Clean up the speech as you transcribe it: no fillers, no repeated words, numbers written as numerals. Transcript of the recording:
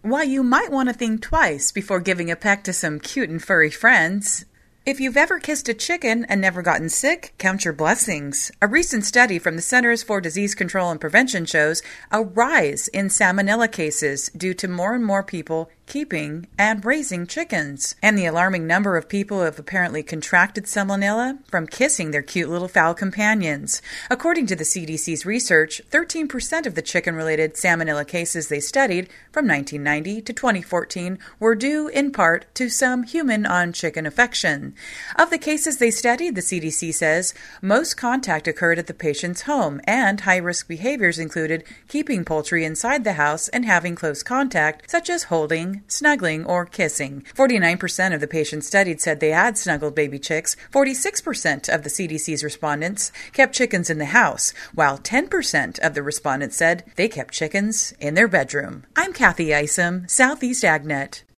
why you might want to think twice before giving a peck to some cute and furry friends. If you've ever kissed a chicken and never gotten sick, count your blessings. A recent study from the Centers for Disease Control and Prevention shows a rise in salmonella cases due to more and more people keeping and raising chickens, and the alarming number of people who have apparently contracted salmonella from kissing their cute little fowl companions. According to the CDC's research, 13% of the chicken-related salmonella cases they studied from 1990 to 2014 were due in part to some human-on-chicken affection. Of the cases they studied, the CDC says, most contact occurred at the patient's home, and high-risk behaviors included keeping poultry inside the house and having close contact, such as holding, snuggling, or kissing. 49% of the patients studied said they had snuggled baby chicks. 46% of the CDC's respondents kept chickens in the house, while 10% of the respondents said they kept chickens in their bedroom. I'm Kathy Isom, Southeast AgNet.